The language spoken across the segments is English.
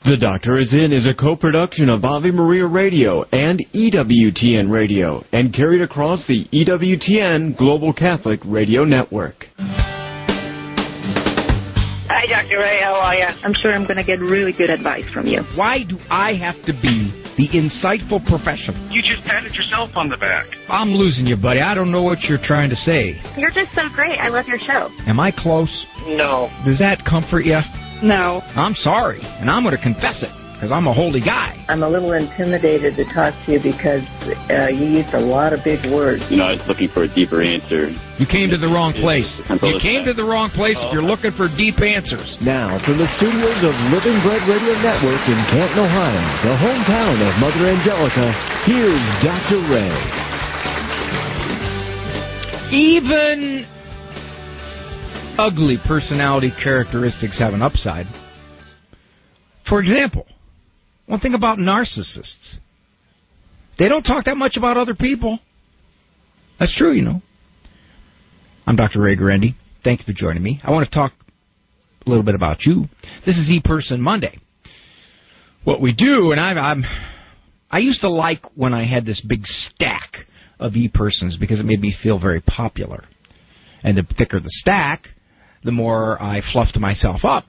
The Doctor Is In is a co-production of Ave Maria Radio and EWTN Radio and carried across the EWTN Global Catholic Radio Network. Hi, Dr. Ray. How are you? I'm sure I'm going to get really good advice from you. Why do I have to be the insightful professional? You just patted yourself on the back. I'm losing you, buddy. I don't know what you're trying to say. You're just so great. I love your show. Am I close? No. Does that comfort you? No. I'm sorry, and I'm going to confess it, because I'm a holy guy. I'm a little intimidated to talk to you because you used a lot of big words. You know, I was looking for a deeper answer. You came to the wrong place. You came to the wrong place if you're looking for deep answers. Now, from the studios of Living Bread Radio Network in Canton, Ohio, the hometown of Mother Angelica, here's Dr. Ray. Even ugly personality characteristics have an upside. For example, one thing about narcissists, they don't talk that much about other people. That's true, you know. I'm Dr. Ray Guarendi. Thank you for joining me. I want to talk a little bit about you. This is ePerson Monday. What we do, and I used to like when I had this big stack of ePersons because it made me feel very popular. And the thicker the stack, the more I fluffed myself up.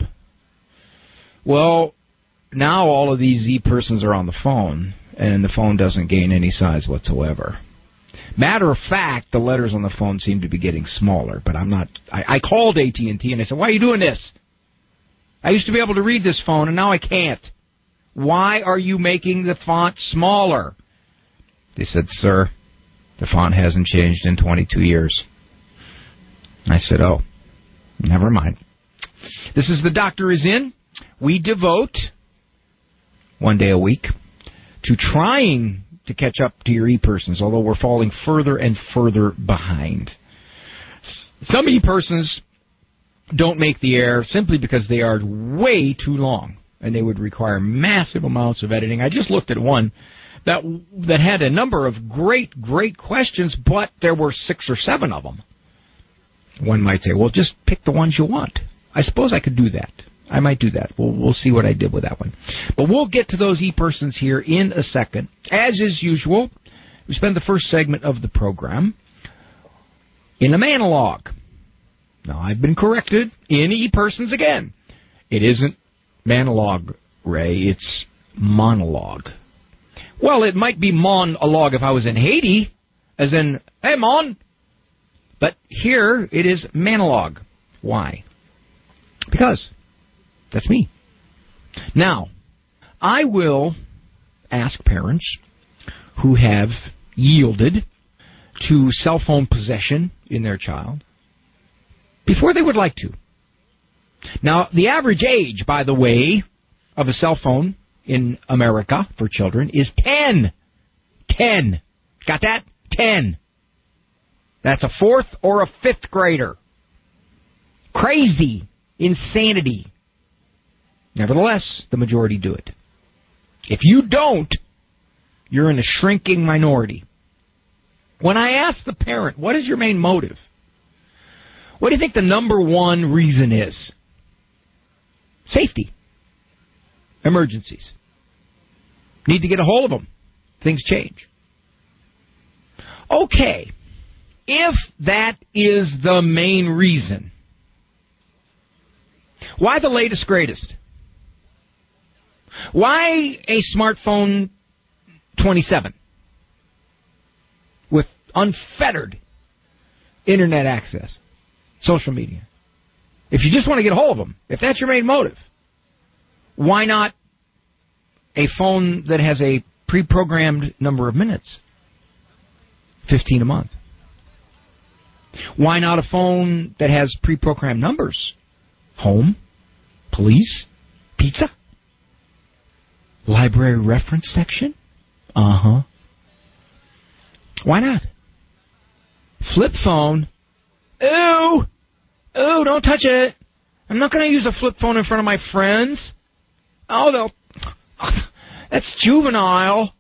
Well, now all of these ePersons are on the phone, and the phone doesn't gain any size whatsoever. Matter of fact, the letters on the phone seem to be getting smaller, but I'm not. I called AT&T, and I said, why are you doing this? I used to be able to read this phone, and now I can't. Why are you making the font smaller? They said, sir, the font hasn't changed in 22 years. I said, oh. Never mind. This is The Doctor Is In. We devote one day a week to trying to catch up to your ePersons, although we're falling further and further behind. Some ePersons don't make the air simply because they are way too long, and they would require massive amounts of editing. I just looked at one that had a number of great questions, but there were 6 or 7 of them. One might say, well, just pick the ones you want. I suppose I could do that. I might do that. We'll see what I did with that one. But we'll get to those ePersons here in a second. As is usual, we spend the first segment of the program in a monologue. Now, I've been corrected in ePersons again. It isn't monologue, Ray. It's monologue. Well, it might be monologue if I was in Haiti, as in, hey, mon. But here it is monologue. Why? Because that's me. Now, I will ask parents who have yielded to cell phone possession in their child before they would like to. Now, the average age, by the way, of a cell phone in America for children is 10. 10. Got that? 10. That's a 4th or a 5th grader. Crazy. Insanity. Nevertheless, the majority do it. If you don't, you're in a shrinking minority. When I ask the parent, what is your main motive? What do you think the number one reason is? Safety. Emergencies. Need to get a hold of them. Things change. Okay. If that is the main reason, why the latest, greatest? Why a smartphone 27 with unfettered internet access, social media? If you just want to get a hold of them, if that's your main motive, why not a phone that has a pre-programmed number of minutes? 15 a month. Why not a phone that has pre-programmed numbers? Home, police, pizza, library reference section? Uh-huh. Why not? Flip phone. Ew! Ew, don't touch it. I'm not going to use a flip phone in front of my friends. Oh, they'll... That's juvenile.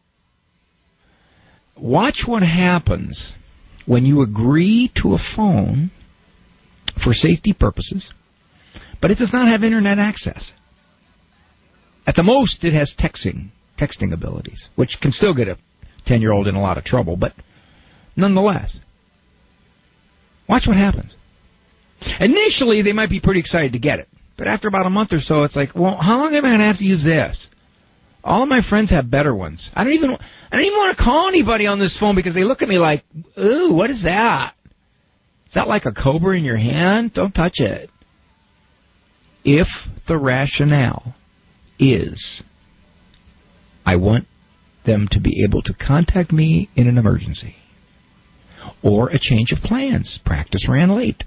Watch what happens when you agree to a phone for safety purposes, but it does not have internet access. At the most, it has texting abilities, which can still get a 10-year-old in a lot of trouble, but nonetheless. Watch what happens. Initially, they might be pretty excited to get it, but after about a month or so, it's like, well, how long am I going to have to use this? All of my friends have better ones. I don't even want to call anybody on this phone because they look at me like, ooh, what is that? Is that like a cobra in your hand? Don't touch it. If the rationale is, I want them to be able to contact me in an emergency or a change of plans, practice ran late,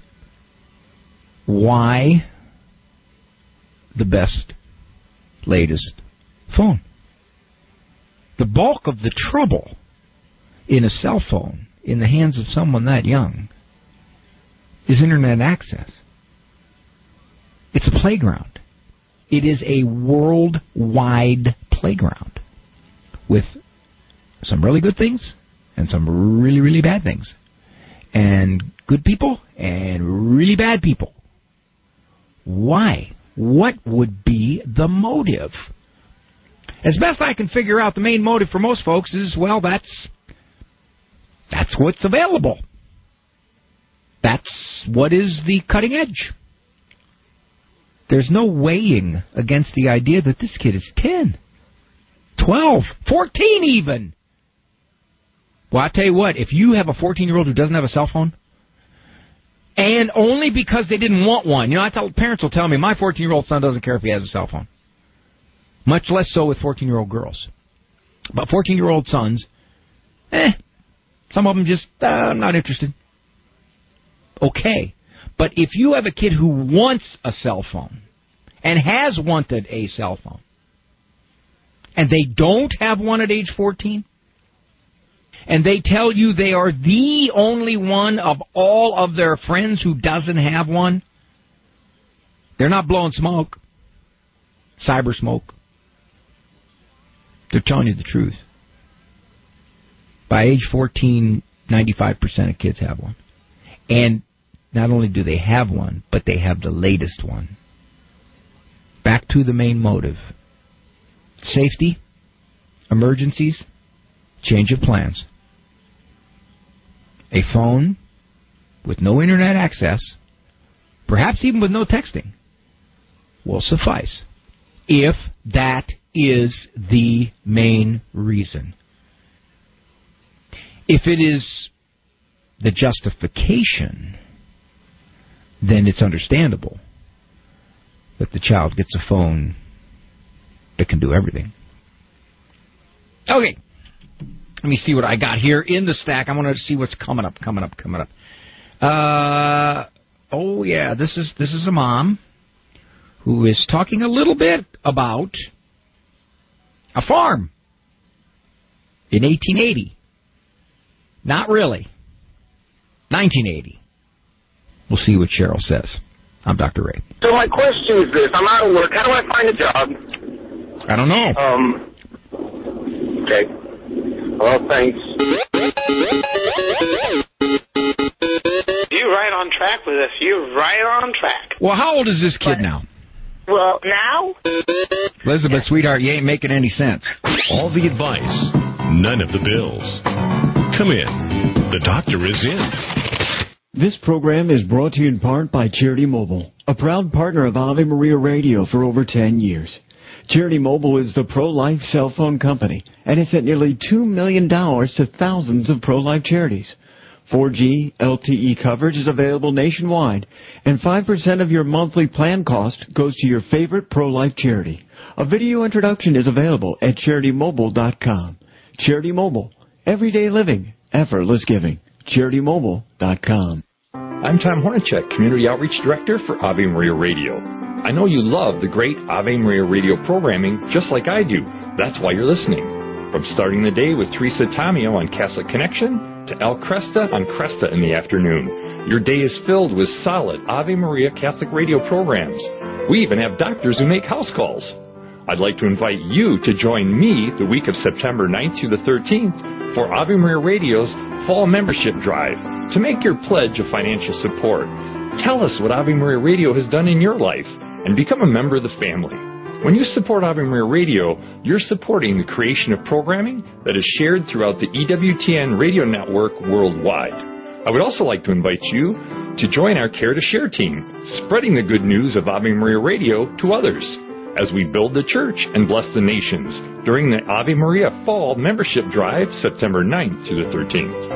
why the best, latest phone? The bulk of the trouble in a cell phone in the hands of someone that young is internet access. It's a playground. It is a worldwide playground with some really good things and some really, really bad things. And good people and really bad people. Why? What would be the motive? As best I can figure out, the main motive for most folks is, well, that's what's available. That's what is the cutting edge. There's no weighing against the idea that this kid is 10, 12, 14 even. Well, I'll tell you what, if you have a 14-year-old who doesn't have a cell phone, and only because they didn't want one, parents will tell me, my 14-year-old son doesn't care if he has a cell phone. Much less so with 14-year-old girls. But 14-year-old sons, some of them just, I'm not interested. Okay. But if you have a kid who wants a cell phone and has wanted a cell phone, and they don't have one at age 14, and they tell you they are the only one of all of their friends who doesn't have one, they're not blowing smoke, cyber smoke. They're telling you the truth. By age 14, 95% of kids have one. And not only do they have one, but they have the latest one. Back to the main motive. Safety, emergencies, change of plans. A phone with no internet access, perhaps even with no texting, will suffice if that is the main reason. If it is the justification, then it's understandable that the child gets a phone that can do everything. Okay. Let me see what I got here in the stack. I want to see what's coming up. This is a mom who is talking a little bit about a farm in 1880. Not really. 1980. We'll see what Cheryl says. I'm Dr. Ray. So my question is this. I'm out of work. How do I find a job? I don't know. Okay. Well, thanks. You're right on track with us. You're right on track. Well, how old is this kid now? Well, now? Elizabeth, sweetheart, you ain't making any sense. All the advice, none of the bills. Come in. The doctor is in. This program is brought to you in part by Charity Mobile, a proud partner of Ave Maria Radio for over 10 years. Charity Mobile is the pro-life cell phone company and has sent nearly $2 million to thousands of pro-life charities. 4G LTE coverage is available nationwide, and 5% of your monthly plan cost goes to your favorite pro-life charity. A video introduction is available at CharityMobile.com. Charity Mobile. Everyday living. Effortless giving. CharityMobile.com. I'm Tom Hornacek, Community Outreach Director for Ave Maria Radio. I know you love the great Ave Maria Radio programming just like I do. That's why you're listening. From starting the day with Teresa Tomeo on Catholic Connection to El Cresta on Cresta in the afternoon, your day is filled with solid Ave Maria Catholic Radio programs. We even have doctors who make house calls. I'd like to invite you to join me the week of September 9th through the 13th for Ave Maria Radio's Fall Membership Drive to make your pledge of financial support. Tell us what Ave Maria Radio has done in your life and become a member of the family. When you support Ave Maria Radio, you're supporting the creation of programming that is shared throughout the EWTN radio network worldwide. I would also like to invite you to join our Care to Share team, spreading the good news of Ave Maria Radio to others, as we build the church and bless the nations during the Ave Maria Fall Membership Drive, September 9th to the 13th.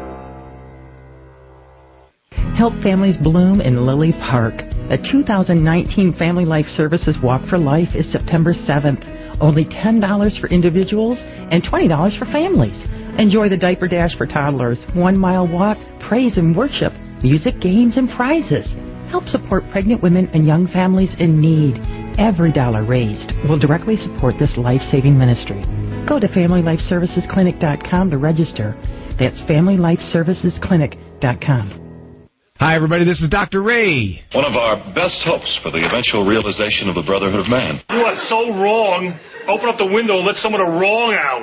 Help families bloom in Lily Park. The 2019 Family Life Services Walk for Life is September 7th. Only $10 for individuals and $20 for families. Enjoy the diaper dash for toddlers, 1 mile walk, praise and worship, music, games, and prizes. Help support pregnant women and young families in need. Every dollar raised will directly support this life-saving ministry. Go to FamilyLifeServicesClinic.com to register. That's FamilyLifeServicesClinic.com. Hi, everybody. This is Dr. Ray. One of our best hopes for the eventual realization of the brotherhood of man. You are so wrong. Open up the window and let some of the wrong out.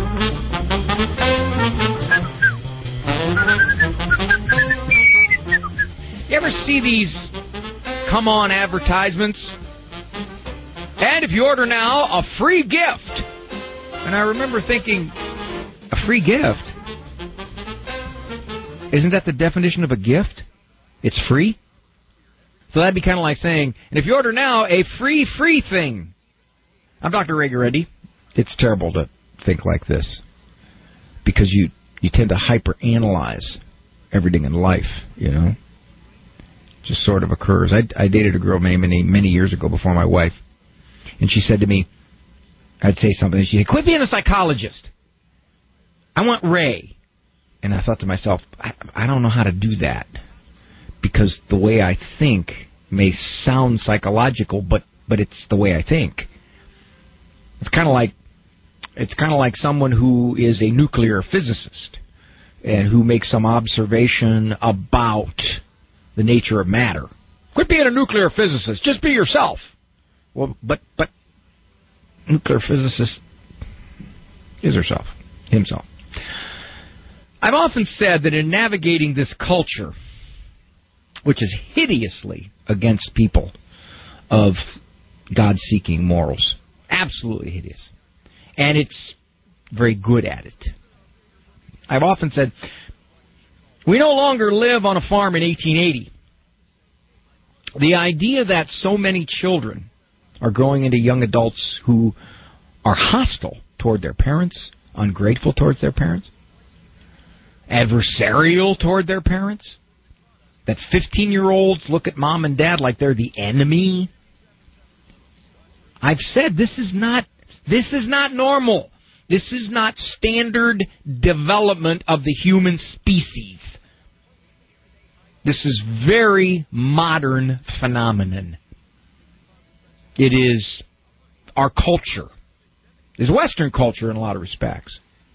You ever see these come-on advertisements? And if you order now, a free gift. And I remember thinking, a free gift? Isn't that the definition of a gift? It's free? So that'd be kind of like saying, and if you order now, a free thing. I'm Dr. Ray Guarendi. It's terrible to think like this because you tend to hyper-analyze everything in life, you know. Just sort of occurs. I dated a girl many years ago before my wife, and she said to me, I'd say something, and she'd say, quit being a psychologist. I want Ray. And I thought to myself, I don't know how to do that because the way I think may sound psychological, but it's the way I think. It's kind of like someone who is a nuclear physicist and who makes some observation about the nature of matter. Quit being a nuclear physicist. Just be yourself. Well, but nuclear physicist is himself. I've often said that in navigating this culture, which is hideously against people of God-seeking morals, absolutely hideous, and it's very good at it. I've often said, we no longer live on a farm in 1880. The idea that so many children are growing into young adults who are hostile toward their parents, ungrateful towards their parents, adversarial toward their parents, that 15-year-olds look at mom and dad like they're the enemy. I've said this is not normal. This is not standard development of the human species. This is very modern phenomenon. It is our culture. It's Western culture in a lot of respects.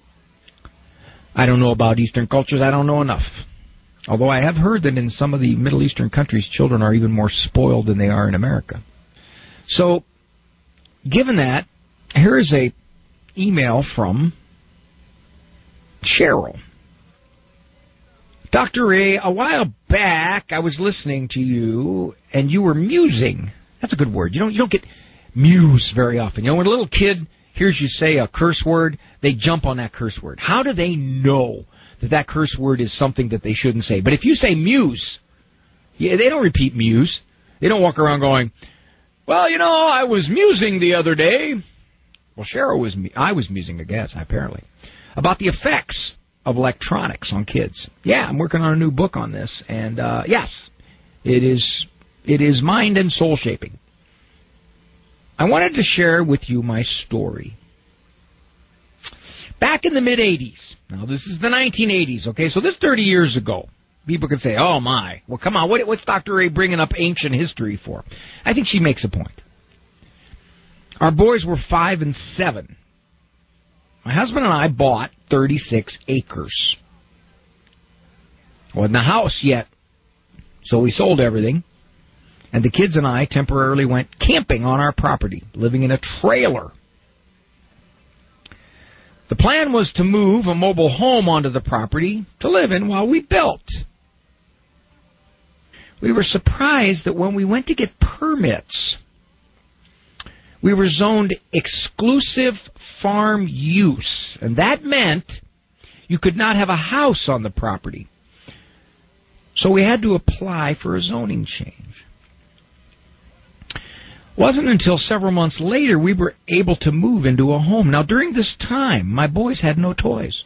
I don't know about Eastern cultures. I don't know enough. Although I have heard that in some of the Middle Eastern countries, children are even more spoiled than they are in America. So, given that, here is a email from Cheryl. Dr. Ray, a while back I was listening to you, and you were musing. That's a good word. You don't get muse very often. You know, when a little kid hears you say a curse word, they jump on that curse word. How do they know that curse word is something that they shouldn't say? But if you say muse, they don't repeat muse. They don't walk around going, well, you know, I was musing the other day. Well, I was musing, I guess, apparently, about the effects of electronics on kids. Yeah, I'm working on a new book on this, and yes, it is mind and soul shaping. I wanted to share with you my story. Back in the mid-'80s, now this is the 1980s, okay, so this is 30 years ago. People could say, oh my, well come on, what's Dr. Ray bringing up ancient history for? I think she makes a point. Our boys were 5 and 7. My husband and I bought 36 acres. Wasn't a house yet, so we sold everything. And the kids and I temporarily went camping on our property, living in a trailer. The plan was to move a mobile home onto the property to live in while we built. We were surprised that when we went to get permits, We were zoned exclusive farm use, and that meant you could not have a house on the property. So we had to apply for a zoning change. It wasn't until several months later we were able to move into a home. Now, during this time, my boys had no toys.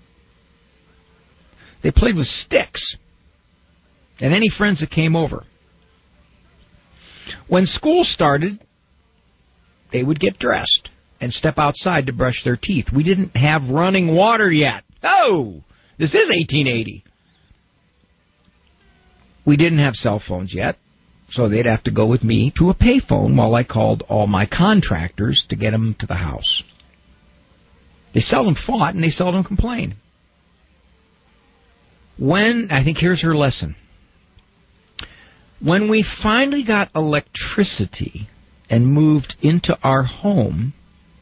They played with sticks and any friends that came over. When school started, they would get dressed and step outside to brush their teeth. We didn't have running water yet. Oh, this is 1880. We didn't have cell phones yet, so they'd have to go with me to a payphone while I called all my contractors to get them to the house. They seldom fought and they seldom complained. I think here's her lesson. When we finally got electricity and moved into our home,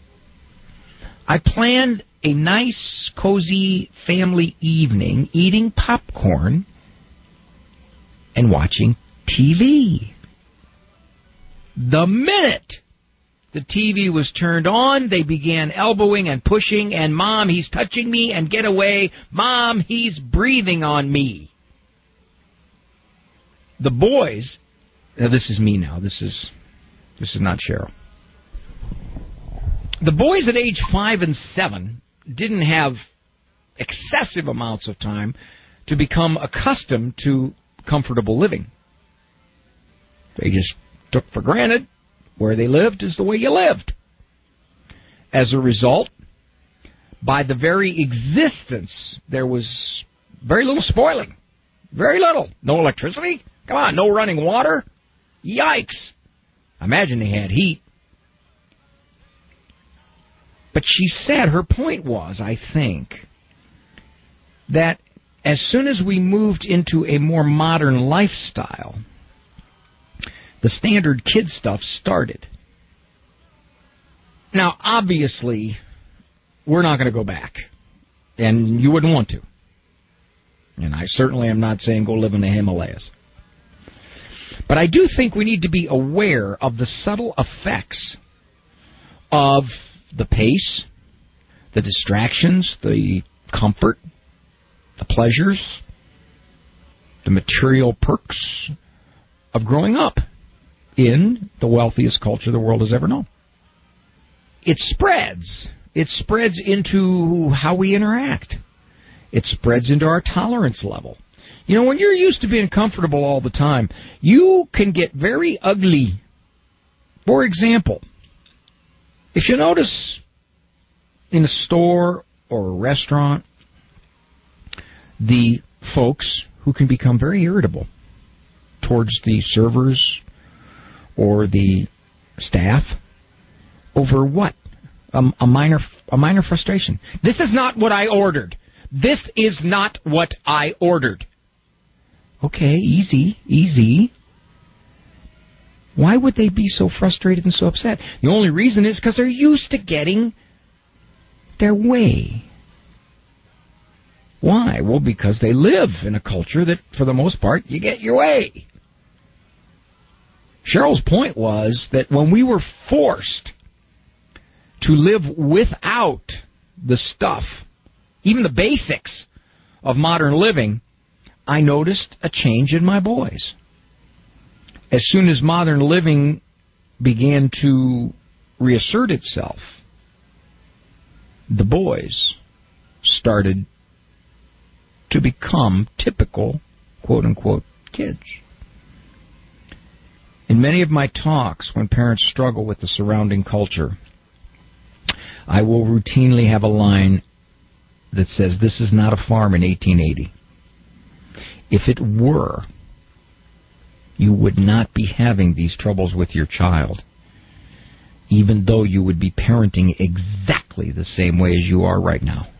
I planned a nice, cozy family evening eating popcorn and watching TV. The minute the TV was turned on, they began elbowing and pushing, and Mom, he's touching me, and get away. Mom, he's breathing on me. The boys, now this is me now, this is not Cheryl. The boys at age 5 and 7 didn't have excessive amounts of time to become accustomed to comfortable living. They just took for granted where they lived is the way you lived. As a result, by the very existence, there was very little spoiling. Very little. No electricity? Come on, no running water? Yikes. Imagine they had heat. But she said, her point was, I think, that as soon as we moved into a more modern lifestyle, the standard kid stuff started. Now, obviously, we're not going to go back, and you wouldn't want to. And I certainly am not saying go live in the Himalayas. But I do think we need to be aware of the subtle effects of the pace, the distractions, the comfort, the pleasures, the material perks of growing up in the wealthiest culture the world has ever known. It spreads. It spreads into how we interact. It spreads into our tolerance level. You know, when you're used to being comfortable all the time, you can get very ugly. For example, if you notice in a store or a restaurant, the folks who can become very irritable towards the servers or the staff over what? A minor frustration. This is not what I ordered. This is not what I ordered. Okay, easy. Why would they be so frustrated and so upset? The only reason is because they're used to getting their way. Why? Well, because they live in a culture that, for the most part, you get your way. Cheryl's point was that when we were forced to live without the stuff, even the basics of modern living, I noticed a change in my boys. As soon as modern living began to reassert itself, the boys started to become typical, quote-unquote, kids. In many of my talks, when parents struggle with the surrounding culture, I will routinely have a line that says, this is not a farm in 1880. If it were, you would not be having these troubles with your child, even though you would be parenting exactly the same way as you are right now.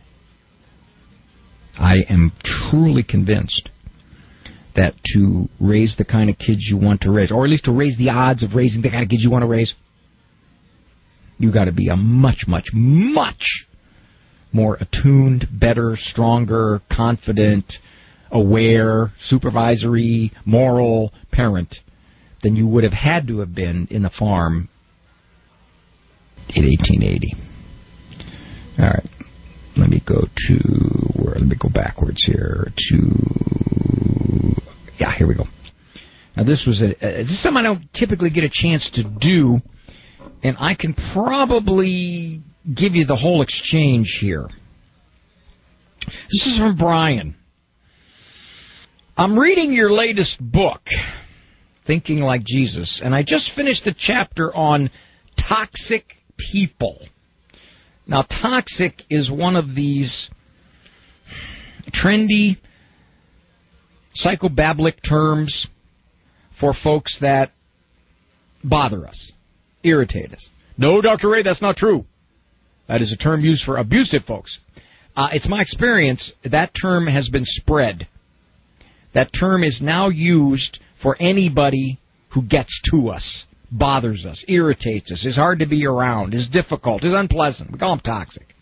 I am truly convinced that to raise the kind of kids you want to raise, or at least to raise the odds of raising the kind of kids you want to raise, you got to be a much, much, much more attuned, better, stronger, confident, aware, supervisory, moral parent than you would have had to have been in the farm in 1880. All right. Let me go backwards here to... Yeah, here we go. Now, this is something I don't typically get a chance to do, and I can probably give you the whole exchange here. This is from Brian. I'm reading your latest book, Thinking Like Jesus, and I just finished a chapter on toxic people. Now, toxic is one of these trendy psychobablic terms for folks that bother us, irritate us. No, Dr. Ray, that's not true. That is a term used for abusive folks. It's my experience that term has been spread. That term is now used for anybody who gets to us, bothers us, irritates us, is hard to be around, is difficult, is unpleasant. We call them toxic.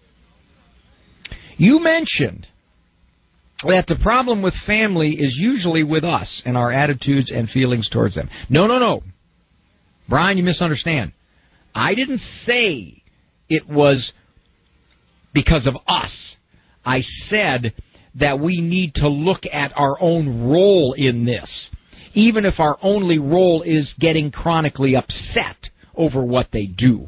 You mentioned that the problem with family is usually with us and our attitudes and feelings towards them. No. Brian, you misunderstand. I didn't say it was because of us. I said that we need to look at our own role in this, even if our only role is getting chronically upset over what they do.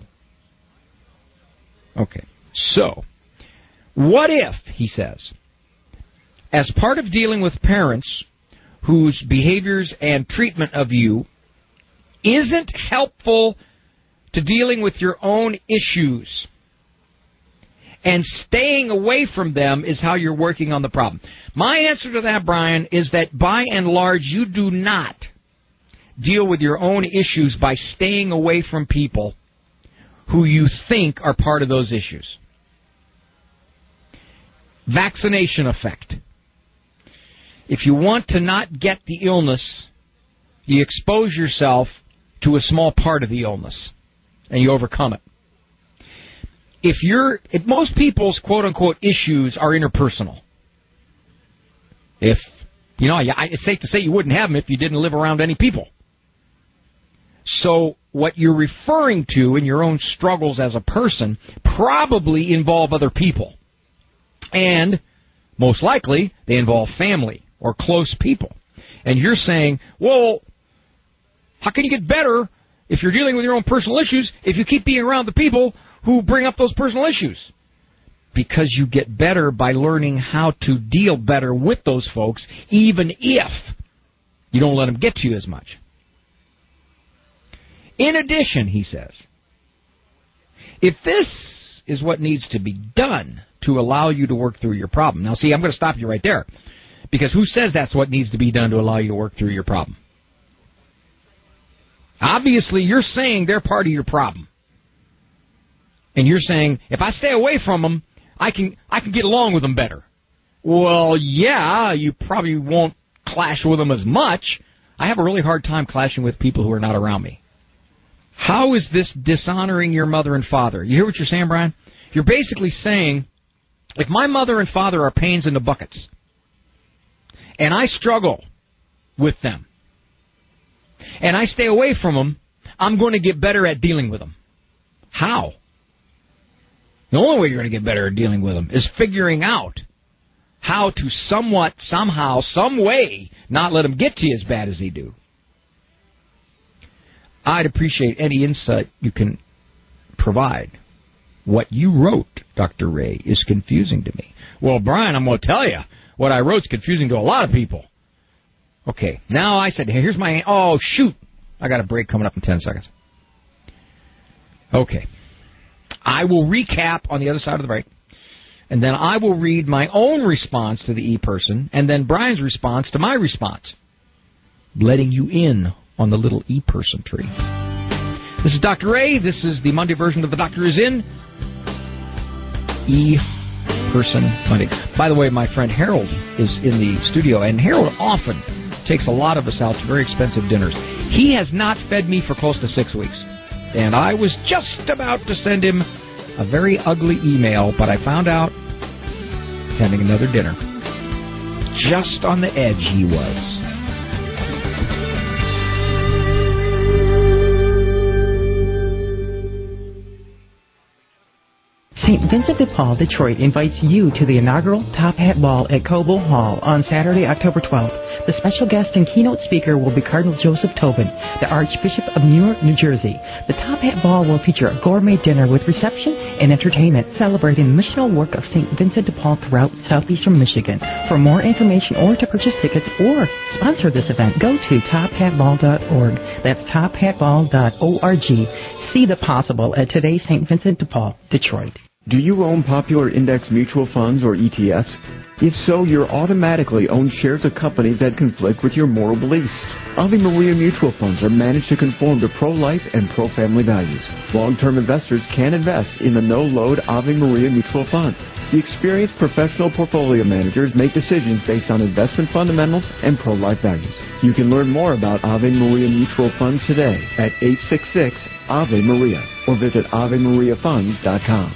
Okay, so what if, he says, as part of dealing with parents whose behaviors and treatment of you isn't helpful to dealing with your own issues, and staying away from them is how you're working on the problem? My answer to that, Brian, is that by and large, you do not deal with your own issues by staying away from people who you think are part of those issues. Vaccination effect. If you want to not get the illness, you expose yourself to a small part of the illness, and you overcome it. If most people's quote-unquote issues are interpersonal, it's safe to say you wouldn't have them if you didn't live around any people. So what you're referring to in your own struggles as a person probably involve other people. And most likely they involve family or close people. And you're saying, well, how can you get better if you're dealing with your own personal issues if you keep being around the people who bring up those personal issues? Because you get better by learning how to deal better with those folks, even if you don't let them get to you as much. In addition, he says, if this is what needs to be done to allow you to work through your problem. Now, see, I'm going to stop you right there, because who says that's what needs to be done to allow you to work through your problem? Obviously, you're saying they're part of your problem. And you're saying, if I stay away from them, I can get along with them better. Well, yeah, you probably won't clash with them as much. I have a really hard time clashing with people who are not around me. How is this dishonoring your mother and father? You hear what you're saying, Brian? You're basically saying, if my mother and father are pains in the buckets, and I struggle with them, and I stay away from them, I'm going to get better at dealing with them. How? The only way you're going to get better at dealing with them is figuring out how to somewhat, somehow, some way, not let them get to you as bad as they do. I'd appreciate any insight you can provide. What you wrote, Dr. Ray, is confusing to me. Well, Brian, I'm going to tell you, what I wrote is confusing to a lot of people. Okay, now I said, here's my... Oh, shoot. I got a break coming up in 10 seconds. Okay. I will recap on the other side of the break, and then I will read my own response to the e-person, and then Brian's response to my response, letting you in on the little e-person tree. This is Dr. Ray. This is the Monday version of The Doctor Is In. E-person Monday. By the way, my friend Harold is in the studio, and Harold often takes a lot of us out to very expensive dinners. He has not fed me for close to 6 weeks, and I was just about to send him a very ugly email, but I found out he's having another dinner. Just on the edge he was. St. Vincent de Paul, Detroit invites you to the inaugural Top Hat Ball at Coble Hall on Saturday, October 12th. The special guest and keynote speaker will be Cardinal Joseph Tobin, the Archbishop of Newark, New Jersey. The Top Hat Ball will feature a gourmet dinner with reception and entertainment celebrating the missional work of St. Vincent de Paul throughout southeastern Michigan. For more information or to purchase tickets or sponsor this event, go to tophatball.org. That's tophatball.org. See the possible at today's St. Vincent de Paul, Detroit. Do you own popular index mutual funds or ETFs? If so, you're automatically own shares of companies that conflict with your moral beliefs. Ave Maria mutual funds are managed to conform to pro-life and pro-family values. Long-term investors can invest in the no-load Ave Maria mutual funds. The experienced professional portfolio managers make decisions based on investment fundamentals and pro-life values. You can learn more about Ave Maria mutual funds today at 866-AVE-MARIA or visit AveMariaFunds.com.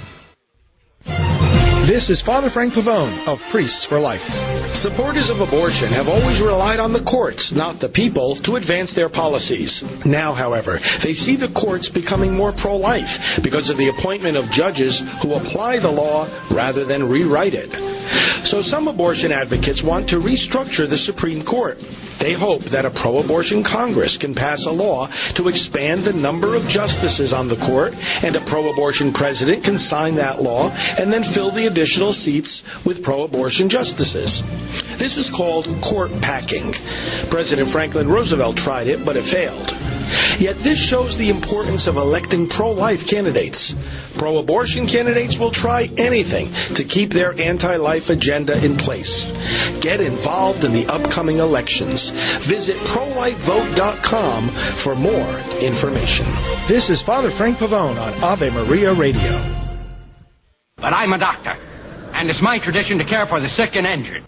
This is Father Frank Pavone of Priests for Life. Supporters of abortion have always relied on the courts, not the people, to advance their policies. Now, however, they see the courts becoming more pro-life because of the appointment of judges who apply the law rather than rewrite it. So some abortion advocates want to restructure the Supreme Court. They hope that a pro-abortion Congress can pass a law to expand the number of justices on the court, and a pro-abortion president can sign that law and then fill the additional seats with pro-abortion justices. This is called court packing. President Franklin Roosevelt tried it, but it failed. Yet this shows the importance of electing pro-life candidates. Pro-abortion candidates will try anything to keep their anti-life agenda in place. Get involved in the upcoming elections. Visit prolifevote.com for more information. This is Father Frank Pavone on Ave Maria Radio. But I'm a doctor, and it's my tradition to care for the sick and injured.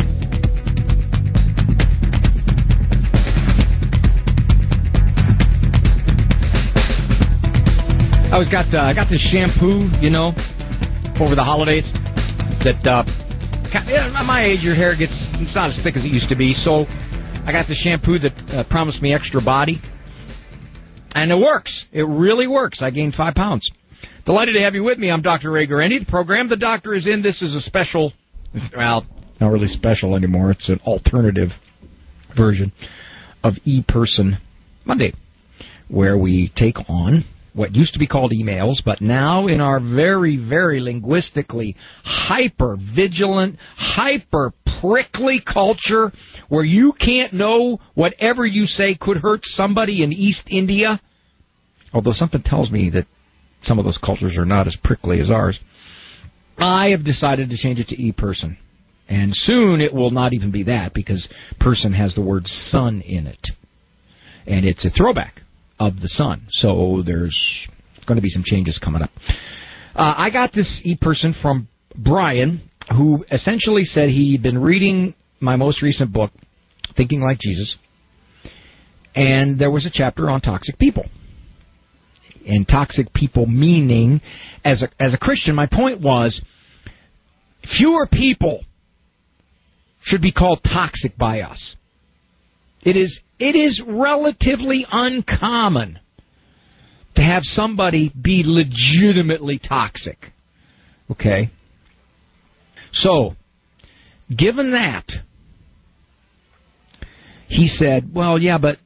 I got this shampoo, over the holidays that, at my age, your hair it's not as thick as it used to be, so I got the shampoo that promised me extra body, and it works. It really works. I gained 5 pounds. Delighted to have you with me. I'm Dr. Ray Guarendi. The program The Doctor is in. This is a special, well, not really special anymore. It's an alternative version of E-Person Monday, where we take on what used to be called emails, but now in our very, very linguistically hyper-vigilant, hyper-prickly culture where you can't know whatever you say could hurt somebody in East India, although something tells me that some of those cultures are not as prickly as ours, I have decided to change it to E-Person. And soon it will not even be that, because person has the word sun in it. And it's a throwback of the sun. So there's going to be some changes coming up. I got this E-Person from Brian, who essentially said he'd been reading my most recent book, Thinking Like Jesus, and there was a chapter on toxic people. And toxic people meaning, as a Christian, my point was, fewer people should be called toxic by us. It is relatively uncommon to have somebody be legitimately toxic. Okay? So, given that, he said, well, yeah, but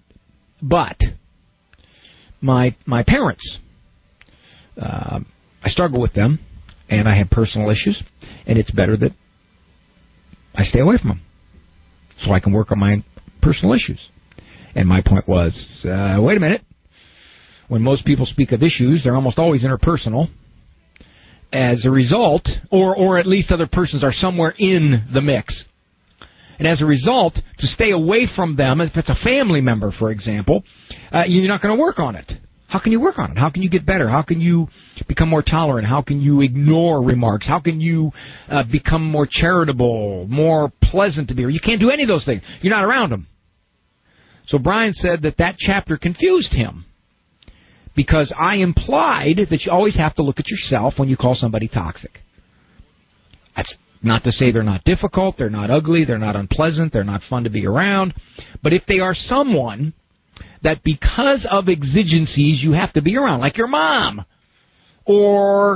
my parents, I struggle with them, and I have personal issues, and it's better that I stay away from them so I can work on my personal issues. And my point was, wait a minute. When most people speak of issues, they're almost always interpersonal. As a result, or at least other persons are somewhere in the mix. And as a result, to stay away from them, if it's a family member, for example, you're not going to work on it. How can you work on it? How can you get better? How can you become more tolerant? How can you ignore remarks? How can you become more charitable, more pleasant to be? You can't do any of those things. You're not around them. So Brian said that chapter confused him, because I implied that you always have to look at yourself when you call somebody toxic. That's not to say they're not difficult, they're not ugly, they're not unpleasant, they're not fun to be around. But if they are someone that because of exigencies you have to be around, like your mom, or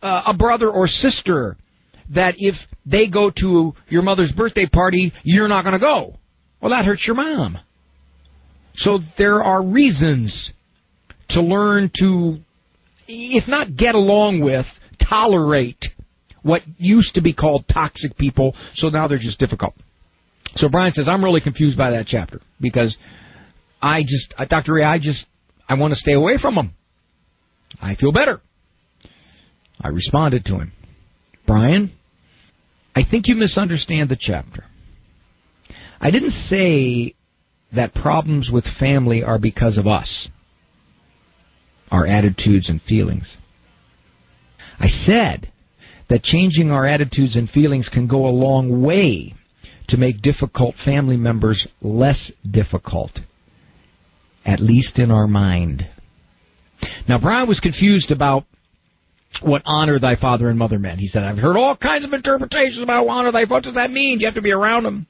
a brother or sister that if they go to your mother's birthday party, you're not going to go. Well, that hurts your mom. So there are reasons to learn to, if not get along with, tolerate what used to be called toxic people, so now they're just difficult. So Brian says, I'm really confused by that chapter because Dr. Ray, I want to stay away from them. I feel better. I responded to him. Brian, I think you misunderstand the chapter. I didn't say that problems with family are because of us, our attitudes and feelings. I said that changing our attitudes and feelings can go a long way to make difficult family members less difficult, at least in our mind. Now, Brian was confused about what honor thy father and mother meant. He said, I've heard all kinds of interpretations about honor thy father. What does that mean? You have to be around them.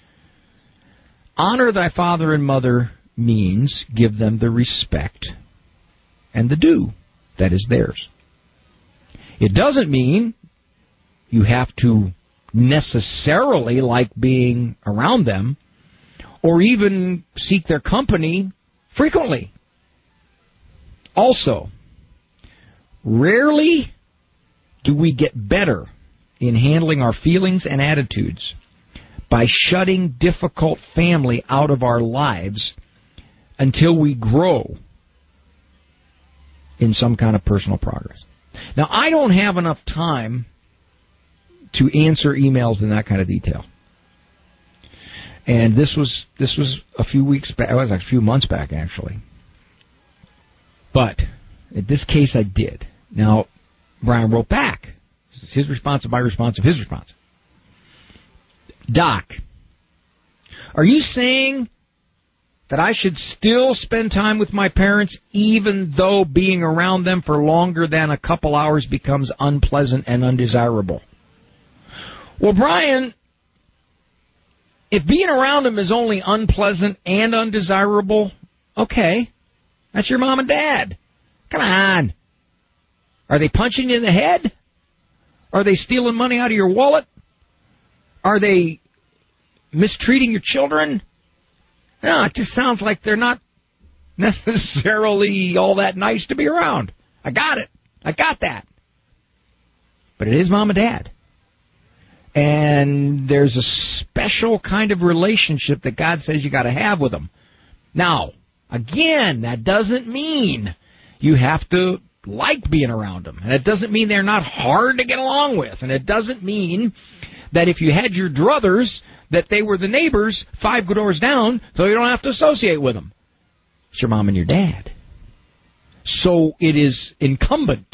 Honor thy father and mother means give them the respect and the due that is theirs. It doesn't mean you have to necessarily like being around them or even seek their company frequently. Also, rarely do we get better in handling our feelings and attitudes by shutting difficult family out of our lives until we grow in some kind of personal progress. Now, I don't have enough time to answer emails in that kind of detail. And this was a few weeks back. It was a few months back, actually. But in this case, I did. Now, Brian wrote back. This is his response of my response of his response. Doc, are you saying that I should still spend time with my parents even though being around them for longer than a couple hours becomes unpleasant and undesirable? Well, Brian, if being around them is only unpleasant and undesirable, okay, that's your mom and dad. Come on. Are they punching you in the head? Are they stealing money out of your wallet? Are they mistreating your children? No, it just sounds like they're not necessarily all that nice to be around. I got it. I got that. But it is mom and dad. And there's a special kind of relationship that God says you got to have with them. Now, again, that doesn't mean you have to like being around them. And it doesn't mean they're not hard to get along with. And it doesn't mean that if you had your druthers, that they were the neighbors 5 doors down, so you don't have to associate with them. It's your mom and your dad. So it is incumbent,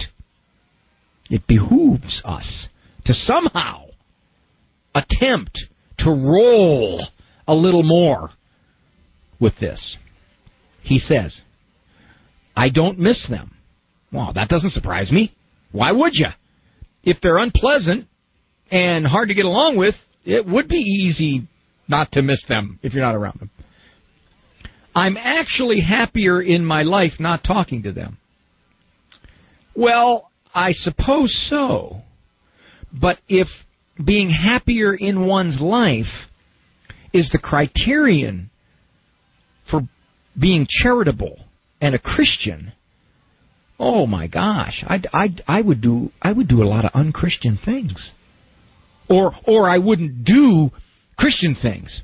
it behooves us to somehow attempt to roll a little more with this. He says, I don't miss them. Well, that doesn't surprise me. Why would you? If they're unpleasant and hard to get along with, it would be easy not to miss them if you're not around them. I'm actually happier in my life not talking to them. Well, I suppose so. But if being happier in one's life is the criterion for being charitable and a Christian, oh my gosh, I would do a lot of unchristian things. Or I wouldn't do Christian things.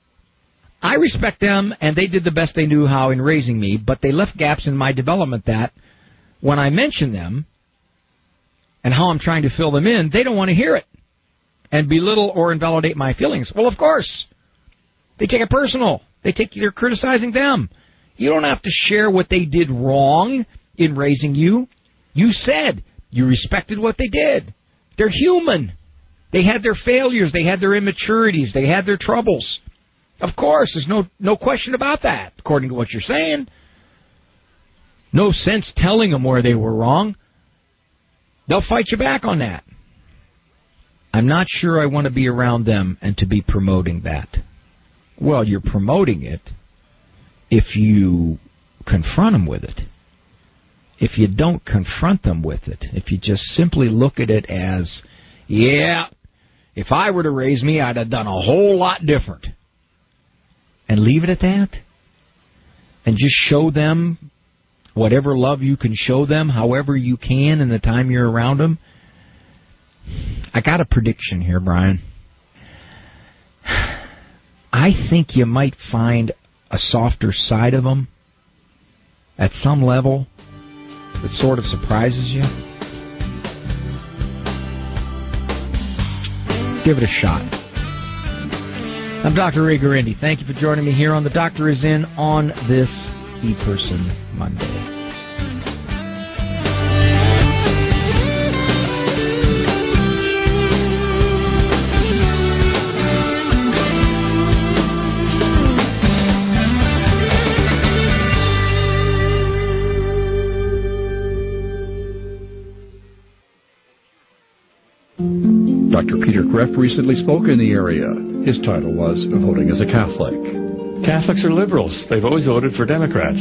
I respect them, and they did the best they knew how in raising me, but they left gaps in my development that, when I mention them and how I'm trying to fill them in, they don't want to hear it and belittle or invalidate my feelings. Well, of course. They take it personal. They're criticizing them. You don't have to share what they did wrong in raising you. You said you respected what they did. They're human. They had their failures. They had their immaturities. They had their troubles. Of course, there's no question about that, according to what you're saying. No sense telling them where they were wrong. They'll fight you back on that. I'm not sure I want to be around them and to be promoting that. Well, you're promoting it if you confront them with it. if you don't confront them with it, if you just simply look at it as, yeah, if I were to raise me, I'd have done a whole lot different, and leave it at that, and just show them whatever love you can show them, however you can in the time you're around them. I got a prediction here, Brian. I think you might find a softer side of them at some level that sort of surprises you. Give it a shot. I'm Dr. Ray Guarendi. Thank you for joining me here on The Doctor Is In on this ePerson Monday. Dr. Peter Kreeft recently spoke in the area. His title was Voting as a Catholic. Catholics are liberals. They've always voted for Democrats.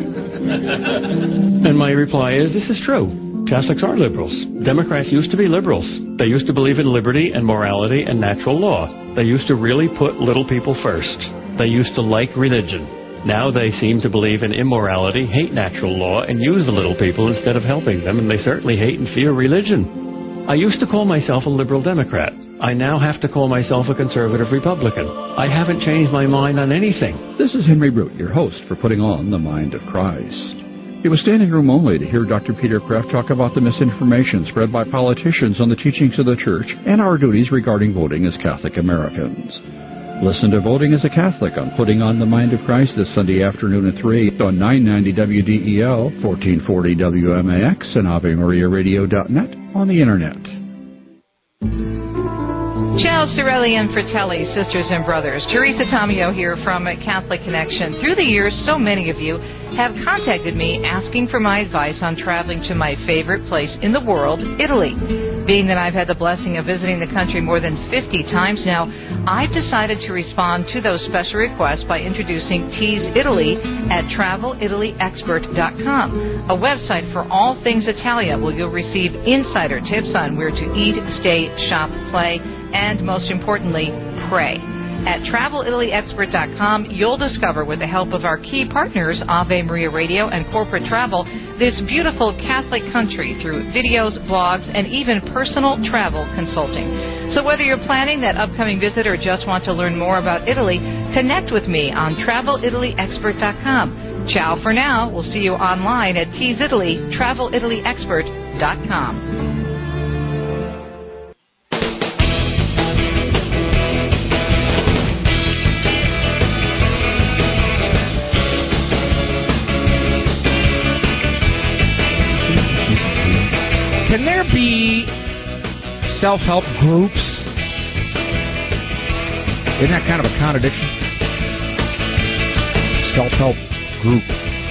And my reply is, this is true. Catholics are liberals. Democrats used to be liberals. They used to believe in liberty and morality and natural law. They used to really put little people first. They used to like religion. Now they seem to believe in immorality, hate natural law, and use the little people instead of helping them, and they certainly hate and fear religion. I used to call myself a liberal Democrat. I now have to call myself a conservative Republican. I haven't changed my mind on anything. This is Henry Root, your host for Putting on the Mind of Christ. It was standing room only to hear Dr. Peter Kreeft talk about the misinformation spread by politicians on the teachings of the Church and our duties regarding voting as Catholic Americans. Listen to Voting as a Catholic on Putting on the Mind of Christ this Sunday afternoon at 3 on 990 WDEL, 1440 WMAX, and AveMariaRadio.net on the Internet. Ciao, Sorelli and Fratelli, sisters and brothers. Teresa Tomeo here from Catholic Connection. Through the years, so many of you have contacted me asking for my advice on traveling to my favorite place in the world, Italy. Being that I've had the blessing of visiting the country more than 50 times now, I've decided to respond to those special requests by introducing Tease Italy at TravelItalyExpert.com, a website for all things Italia, where you'll receive insider tips on where to eat, stay, shop, play, and most importantly, pray. At TravelItalyExpert.com, you'll discover, with the help of our key partners, Ave Maria Radio and Corporate Travel, this beautiful Catholic country through videos, blogs, and even personal travel consulting. So whether you're planning that upcoming visit or just want to learn more about Italy, connect with me on TravelItalyExpert.com. Ciao for now. We'll see you online at Tease Italy, TravelItalyExpert.com. Can there be self-help groups? Isn't that kind of a contradiction? Self-help group.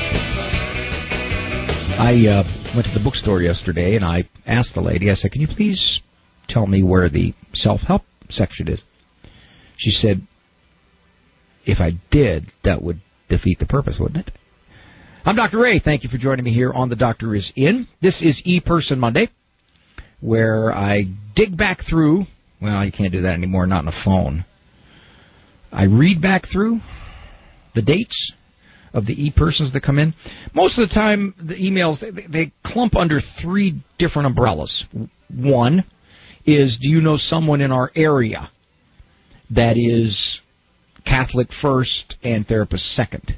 I went to the bookstore yesterday and I asked the lady, I said, can you please tell me where the self-help section is? She said, if I did, that would defeat the purpose, wouldn't it? I'm Dr. Ray. Thank you for joining me here on The Doctor Is In. This is ePerson Monday, where I dig back through. Well, you can't do that anymore, not on a phone. I read back through the dates of the ePersons that come in. Most of the time, the emails, they clump under three different umbrellas. One is, do you know someone in our area that is Catholic first and therapist second?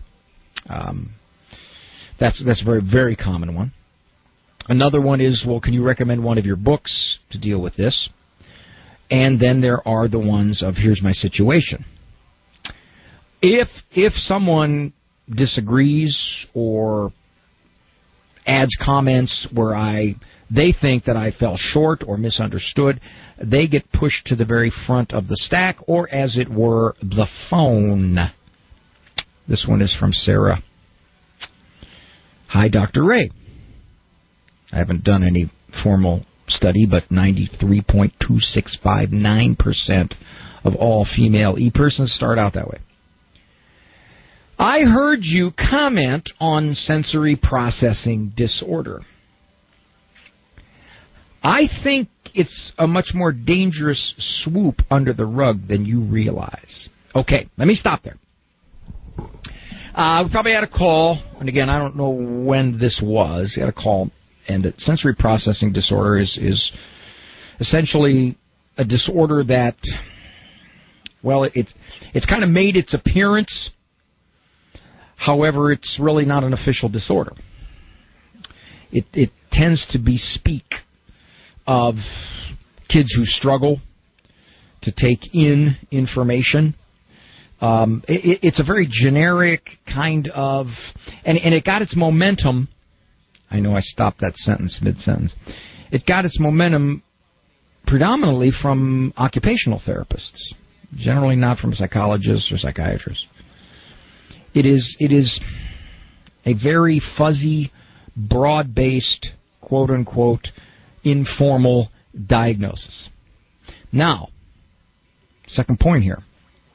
That's a very, very common one. Another one is, well, can you recommend one of your books to deal with this? And then there are the ones of, here's my situation. If someone disagrees or adds comments where they think that I fell short or misunderstood, they get pushed to the very front of the stack, or as it were, the phone. This one is from Sarah. Hi, Dr. Ray. I haven't done any formal study, but 93.2659% of all female e-persons start out that way. I heard you comment on sensory processing disorder. I think it's a much more dangerous swoop under the rug than you realize. Okay, let me stop there. We probably had a call, and again, I don't know when this was. We had a call, and that sensory processing disorder is essentially a disorder that, well, it's kind of made its appearance. However, it's really not an official disorder. It tends to bespeak of kids who struggle to take in information. It's a very generic kind of, and it got its momentum. I know I stopped that sentence mid-sentence. It got its momentum predominantly from occupational therapists, generally not from psychologists or psychiatrists. It is a very fuzzy, broad-based, quote-unquote, informal diagnosis. Now, second point here.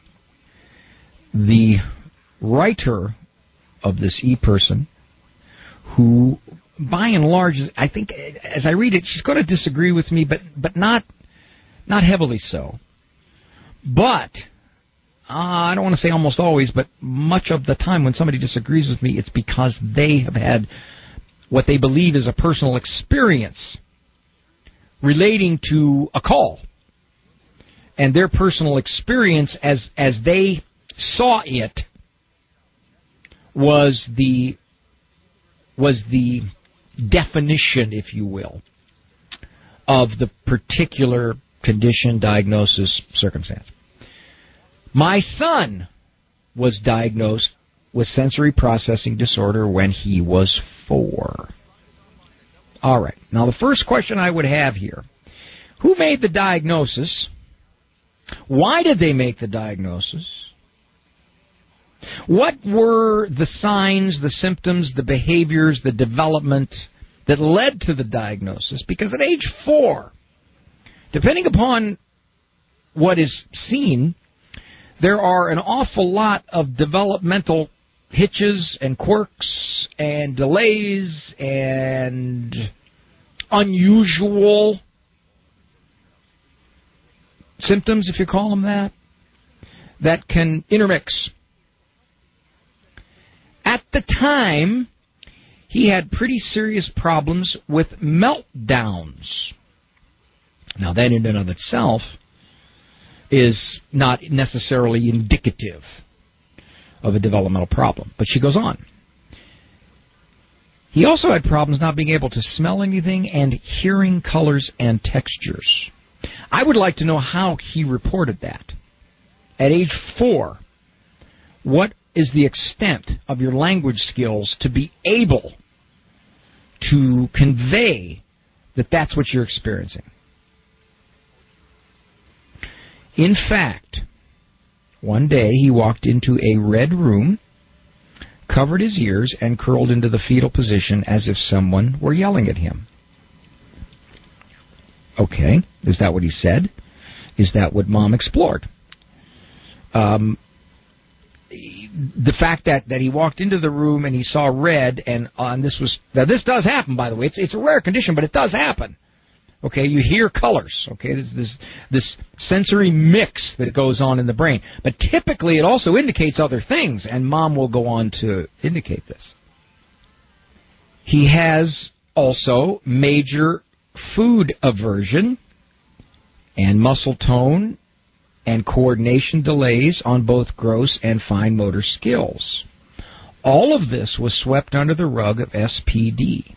The writer of this e-person, who, by and large, I think, as I read it, she's going to disagree with me, but not heavily so. But I don't want to say almost always, but much of the time when somebody disagrees with me, it's because they have had what they believe is a personal experience relating to a call. And their personal experience as they saw it was the definition, if you will, of the particular condition, diagnosis, circumstance. My son was diagnosed with sensory processing disorder when he was 4. All right. Now, the first question I would have here, who made the diagnosis? Why did they make the diagnosis? What were the signs, the symptoms, the behaviors, the development that led to the diagnosis? Because at age 4, depending upon what is seen, there are an awful lot of developmental hitches and quirks and delays and unusual symptoms, if you call them that can intermix. At the time, he had pretty serious problems with meltdowns. Now, that in and of itself is not necessarily indicative of a developmental problem. But she goes on. He also had problems not being able to smell anything and hearing colors and textures. I would like to know how he reported that. At age 4, what is the extent of your language skills to be able to convey that that's what you're experiencing? In fact, one day he walked into a red room, covered his ears, and curled into the fetal position as if someone were yelling at him. Okay, is that what he said? Is that what Mom explored? The fact that he walked into the room and he saw red, and this does happen, by the way. It's a rare condition, but it does happen. Okay, you hear colors. Okay, this sensory mix that goes on in the brain. But typically it also indicates other things, and Mom will go on to indicate this. He has also major food aversion and muscle tone and coordination delays on both gross and fine motor skills. All of this was swept under the rug of SPD.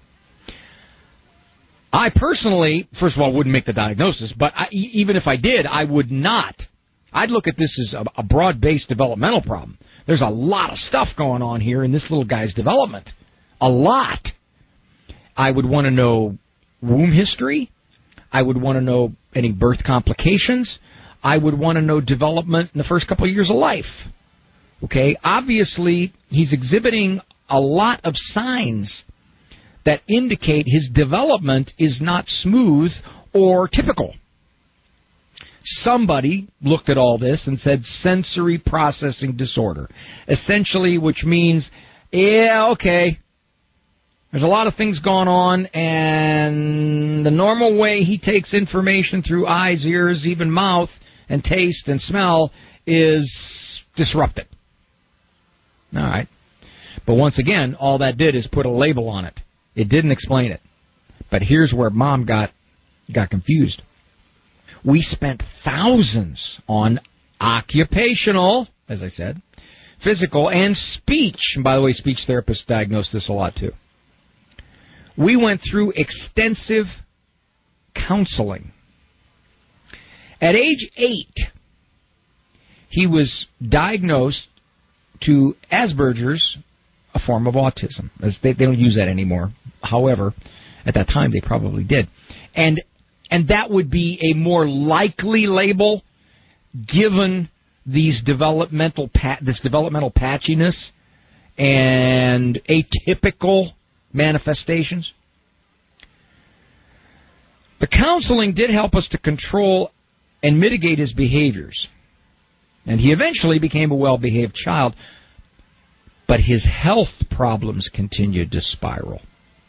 I personally, first of all, wouldn't make the diagnosis, but even if I did, I would not. I'd look at this as a broad-based developmental problem. There's a lot of stuff going on here in this little guy's development. A lot. I would want to know womb history. I would want to know any birth complications. I would want to know development in the first couple of years of life. Okay, obviously, he's exhibiting a lot of signs that indicate his development is not smooth or typical. somebody looked at all this and said sensory processing disorder, essentially, which means, yeah, okay, there's a lot of things going on, and the normal way he takes information through eyes, ears, even mouth, and taste and smell is disrupted. All right. But once again, all that did is put a label on it. It didn't explain it. But here's where Mom got confused. We spent thousands on occupational, as I said, physical, and speech. And by the way, speech therapists diagnose this a lot too. We went through extensive counseling. At age 8, he was diagnosed to Asperger's, a form of autism. They don't use that anymore. However, at that time they probably did. And that would be a more likely label given these developmental patchiness and atypical manifestations. The counseling did help us to control and mitigate his behaviors. And he eventually became a well-behaved child, but his health problems continued to spiral.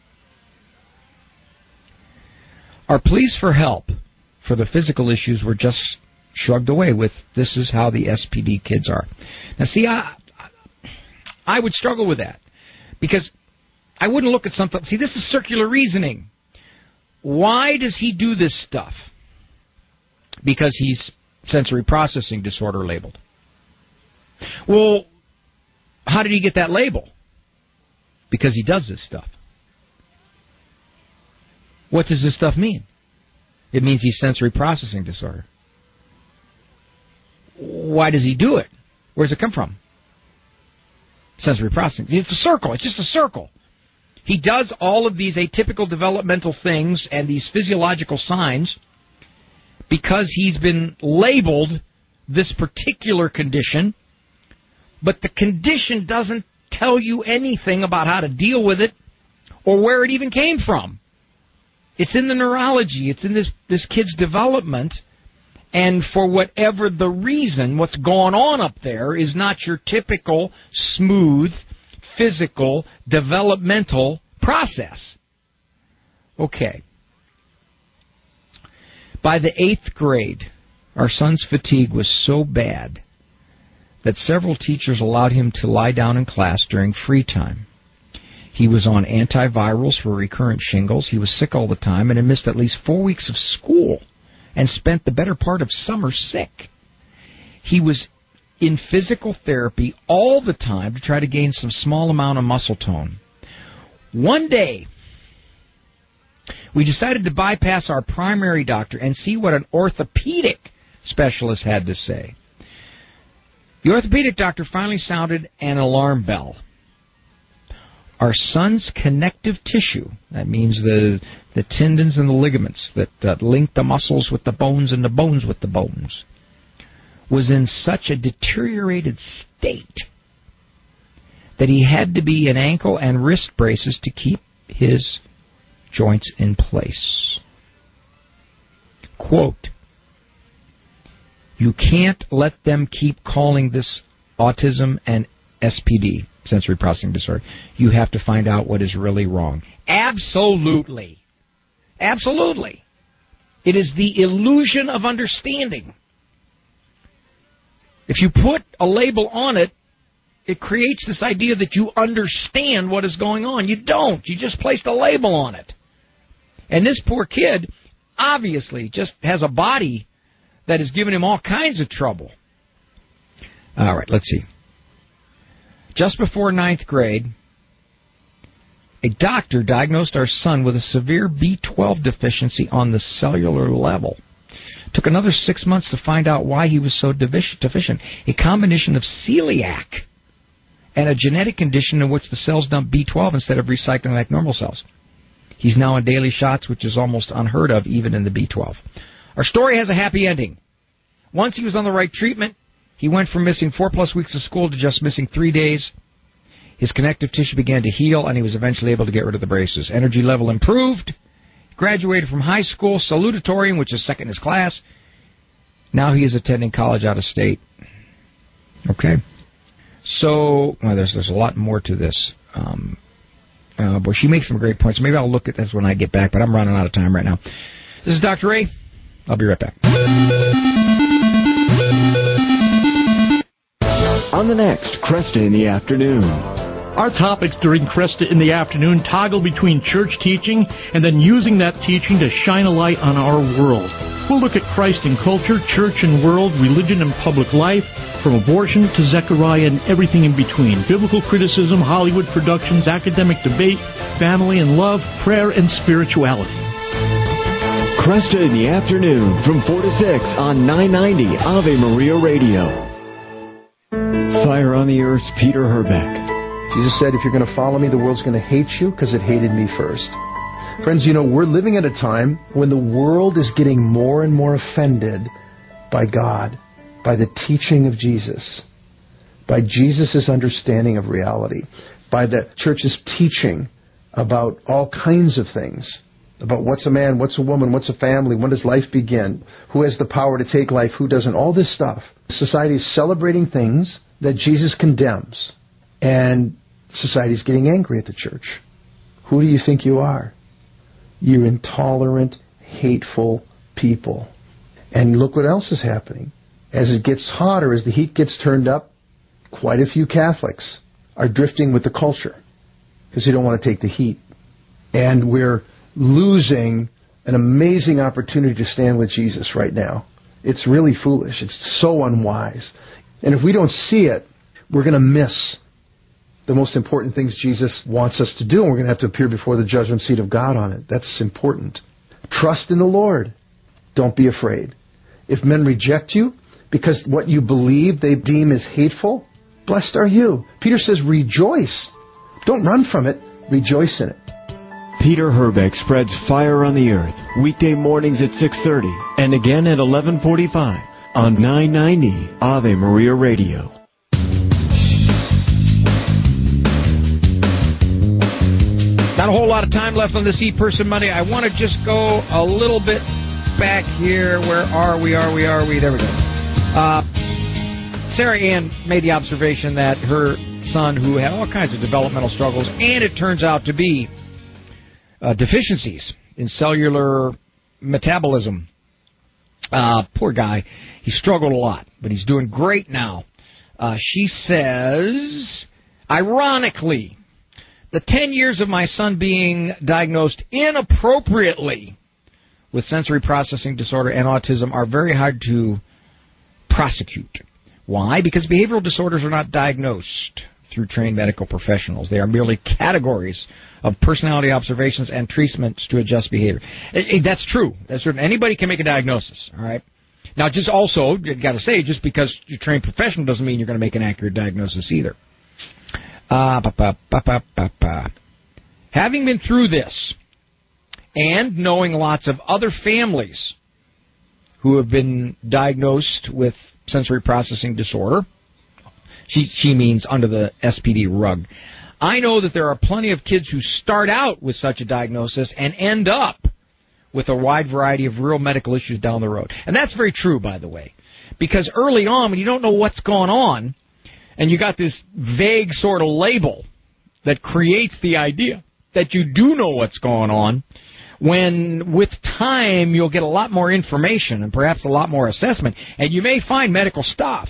Our pleas for help for the physical issues were just shrugged away with, this is how the SPD kids are. Now, see, I would struggle with that, because I wouldn't look at something. See, this is circular reasoning. Why does he do this stuff? Because he's sensory processing disorder labeled. Well, how did he get that label? Because he does this stuff. What does this stuff mean? It means he's sensory processing disorder. Why does he do it? Where does it come from? Sensory processing. It's a circle. It's just a circle. He does all of these atypical developmental things and these physiological signs because he's been labeled this particular condition, but the condition doesn't tell you anything about how to deal with it or where it even came from. It's in the neurology. It's in this kid's development, and for whatever the reason, what's going on up there is not your typical smooth, physical, developmental process. Okay. By the 8th grade, our son's fatigue was so bad that several teachers allowed him to lie down in class during free time. He was on antivirals for recurrent shingles. He was sick all the time and had missed at least 4 weeks of school and spent the better part of summer sick. He was in physical therapy all the time to try to gain some small amount of muscle tone. One day, we decided to bypass our primary doctor and see what an orthopedic specialist had to say. The orthopedic doctor finally sounded an alarm bell. Our son's connective tissue, that means the tendons and the ligaments that link the muscles with the bones and the bones with the bones, was in such a deteriorated state that he had to be in ankle and wrist braces to keep his joints in place. Quote, you can't let them keep calling this autism and SPD, sensory processing disorder. You have to find out what is really wrong. Absolutely. Absolutely. It is the illusion of understanding. If you put a label on it, it creates this idea that you understand what is going on. You don't. You just placed a label on it. And this poor kid obviously just has a body that has given him all kinds of trouble. All right, let's see. Just before 9th grade, a doctor diagnosed our son with a severe B12 deficiency on the cellular level. Took another 6 months to find out why he was so deficient. A combination of celiac and a genetic condition in which the cells dump B12 instead of recycling like normal cells. He's now on daily shots, which is almost unheard of even in the B12. Our story has a happy ending. Once he was on the right treatment, he went from missing 4+ weeks of school to just missing 3 days. His connective tissue began to heal, and he was eventually able to get rid of the braces. Energy level improved. Graduated from high school, salutatorian, which is second in his class. Now he is attending college out of state. Okay. So, there's a lot more to this. But she makes some great points. Maybe I'll look at this when I get back, but I'm running out of time right now. This is Dr. Ray. I'll be right back. On the next Cresta in the Afternoon. Our topics during Cresta in the Afternoon toggle between church teaching and then using that teaching to shine a light on our world. We'll look at Christ in culture, church and world, religion and public life, from abortion to Zechariah and everything in between. Biblical criticism, Hollywood productions, academic debate, family and love, prayer and spirituality. Cresta in the Afternoon from 4 to 6 on 990 Ave Maria Radio. Fire on the Earth's Peter Herbeck. Jesus said, if you're going to follow me, the world's going to hate you because it hated me first. Friends, we're living at a time when the world is getting more and more offended by God, by the teaching of Jesus, by Jesus' understanding of reality, by the church's teaching about all kinds of things, about what's a man, what's a woman, what's a family, when does life begin, who has the power to take life, who doesn't, all this stuff. Society is celebrating things that Jesus condemns, and society is getting angry at the church. Who do you think you are? You intolerant, hateful people. And look what else is happening. As it gets hotter, as the heat gets turned up, quite a few Catholics are drifting with the culture because they don't want to take the heat. And we're losing an amazing opportunity to stand with Jesus right now. It's really foolish. It's so unwise. And if we don't see it, we're going to miss the most important things Jesus wants us to do, and we're going to have to appear before the judgment seat of God on it. That's important. Trust in the Lord. Don't be afraid. If men reject you because what you believe they deem as hateful, blessed are you. Peter says rejoice. Don't run from it. Rejoice in it. Peter Herbeck spreads Fire on the Earth, weekday mornings at 6:30 and again at 11:45 on 990 Ave Maria Radio. Not a whole lot of time left on this E-Person Monday. I want to just go a little bit back here. Where are we? There we go. Sarah Ann made the observation that her son, who had all kinds of developmental struggles, and it turns out to be deficiencies in cellular metabolism. Poor guy. He struggled a lot, but he's doing great now. She says, ironically, the 10 years of my son being diagnosed inappropriately with sensory processing disorder and autism are very hard to prosecute. Why? Because behavioral disorders are not diagnosed through trained medical professionals. They are merely categories of personality observations and treatments to adjust behavior. That's true. That's true. Anybody can make a diagnosis, all right? Now, just also, you got to say, just because you're a trained professional doesn't mean you're going to make an accurate diagnosis either. Having been through this and knowing lots of other families who have been diagnosed with sensory processing disorder, she means under the SPD rug, I know that there are plenty of kids who start out with such a diagnosis and end up with a wide variety of real medical issues down the road. And that's very true, by the way, because early on, when you don't know what's going on, and you got this vague sort of label that creates the idea that you do know what's going on, when with time you'll get a lot more information and perhaps a lot more assessment, and you may find medical stuff.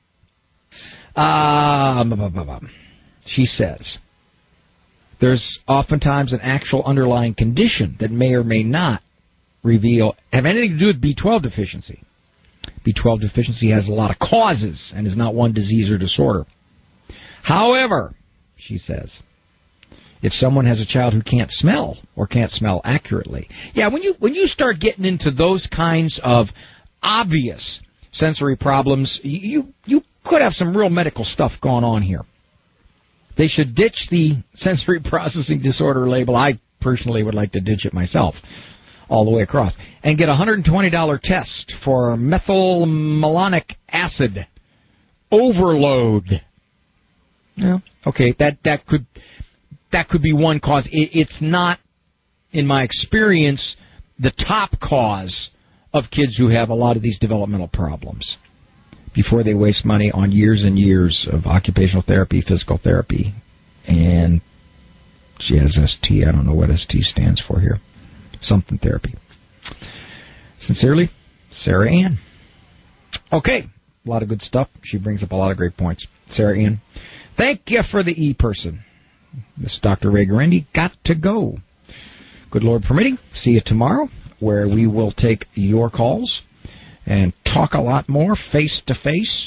She says, there's oftentimes an actual underlying condition that may or may not have anything to do with B12 deficiency. B12 deficiency has a lot of causes and is not one disease or disorder. However, she says, if someone has a child who can't smell or can't smell accurately, when you start getting into those kinds of obvious sensory problems, you could have some real medical stuff going on here. They should ditch the sensory processing disorder label. I personally would like to ditch it myself all the way across, and get a $120 test for methylmalonic acid overload. Yeah, okay, that could be one cause. It's not, in my experience, the top cause of kids who have a lot of these developmental problems before they waste money on years and years of occupational therapy, physical therapy, and she has ST. I don't know what ST stands for here. Something therapy. Sincerely, Sarah Ann. Okay, a lot of good stuff. She brings up a lot of great points. Sarah Ann, thank you for the e-person. This is Dr. Ray Guarendi. Got to go. Good Lord permitting, see you tomorrow, where we will take your calls and talk a lot more face-to-face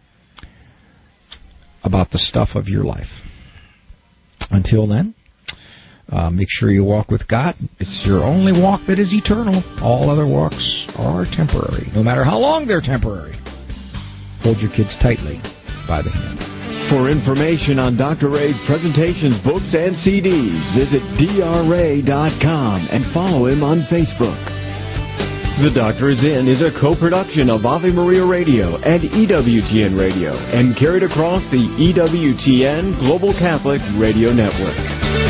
about the stuff of your life. Until then, make sure you walk with God. It's your only walk that is eternal. All other walks are temporary, no matter how long they're temporary. Hold your kids tightly by the hand. For information on Dr. Ray's presentations, books, and CDs, visit drray.com and follow him on Facebook. The Doctor is In is a co-production of Ave Maria Radio and EWTN Radio and carried across the EWTN Global Catholic Radio Network.